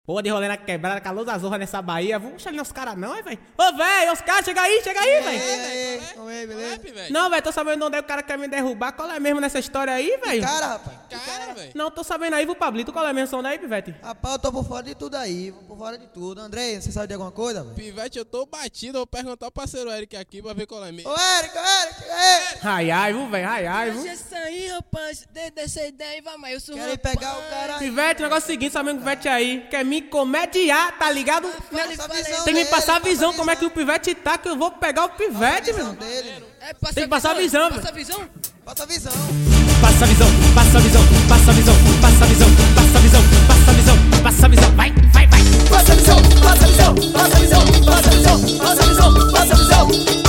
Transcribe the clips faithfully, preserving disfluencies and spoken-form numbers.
Porra de rolê na quebrada, com a luz azul nessa Bahia. Vamos deixar ali os caras não, hein, velho? Ô, velho, os caras, chega aí, chega aí, velho. Ei, ei, beleza? Não, velho, tô sabendo onde é que o cara quer me derrubar. Qual é mesmo nessa história aí, velho? Cara, rapaz. Cara, velho. Não, tô sabendo aí, viu, Pablito? Qual é mesmo som daí, Pivete? Rapaz, eu tô por fora de tudo aí, por fora de tudo. André, você sabe de alguma coisa, velho? Pivete, eu tô batido. Eu vou perguntar ao parceiro Eric aqui pra ver qual é mesmo. Ô, Eric, Eric, Eric. Ai, ai, viu, velho? Ai, ai, viu? Deixa isso aí, rapaz. Deixa essa ideia aí, vai, mas eu sou Querem rapaz. pegar o cara aí. Pivete, o negócio é o seguinte, sabe o Pivete aí? Quer me comediar, tá ligado? Fala, Passa a fala visão aí. Tem que me dele, passar a passa visão a como é que o Pivete tá, que eu vou pegar o Pivete, visão meu. dele. É, passa Tem que passar a visão, Passa a velho. visão. Passa a visão. Passa a visão, passa a visão, passa a visão, passa a visão, passa a visão, passa a visão, passa a visão, vai, vai, vai. Passa a visão, passa a visão, passa a visão, passa a visão, passa a visão, passa a visão.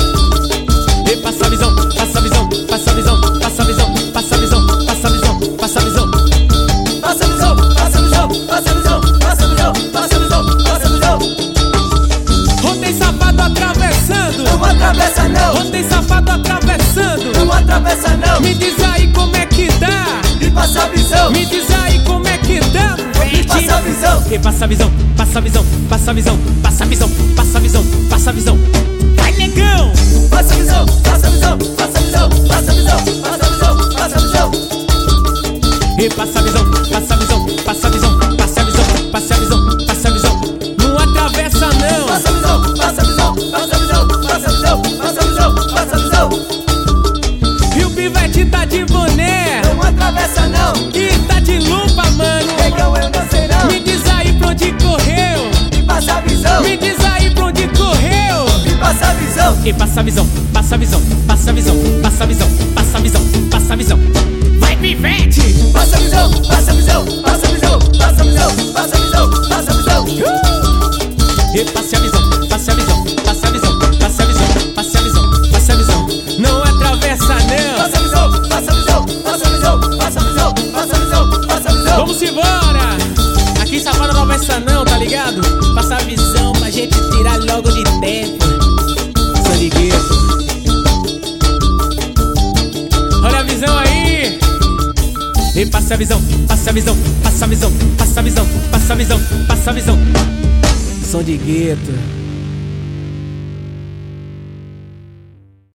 E passa a visão, passa a visão, passa a visão, passa a visão, passa a visão, passa a visão, passa a visão. Passa a visão, passa a visão, passa a visão, passa a visão, passa a visão, passa a visão. Ontem safado atravessando, Não atravessa não, ontem safado atravessando. não atravessa não. Me diz aí como é que dá, E passa a visão, me diz aí como é que dá, e passa a visão. E passa a visão, passa a visão, passa a visão, passa a visão, passa a visão, passa a visão. Vai, negão! Passa a visão, passa a visão, passa a visão, passa a visão, passa a visão, passa a visão. E passa a visão, passa a visão, passa a visão, passa a visão, passa a visão, passa a visão. Não atravessa não. Passa a visão, passa a visão, passa a visão, passa a visão, passa a visão, passa a visão. E o Pivete tá de boné, Não atravessa não, e tá de lupa, mano. negão eu não sei não. Me diz aí pra onde correu, E passa a visão, me diz aí pra onde correu. e passa a visão. E passa a visão, passa a visão, passa a visão, passa a visão, passa a visão, passa a visão. Vai, Pivete! Passa a visão, passa a visão, passa a visão, passa a visão, passa a visão, passa a visão. E passe a visão, passe a visão, passe a visão, passe a visão, passe a visão, passe a visão. Não atravessa não. Passa a visão, passa a visão, passa a visão, passa a visão, passa a visão, passa a visão. Vamos embora! Aqui safado não atravessa não, tá ligado? Passa a visão pra gente tirar logo de tempo. Sanigueto. Olha a visão aí! E passa a visão, passa a visão, passa a visão, passa a visão, passa a visão, passa a visão. Som de gueto.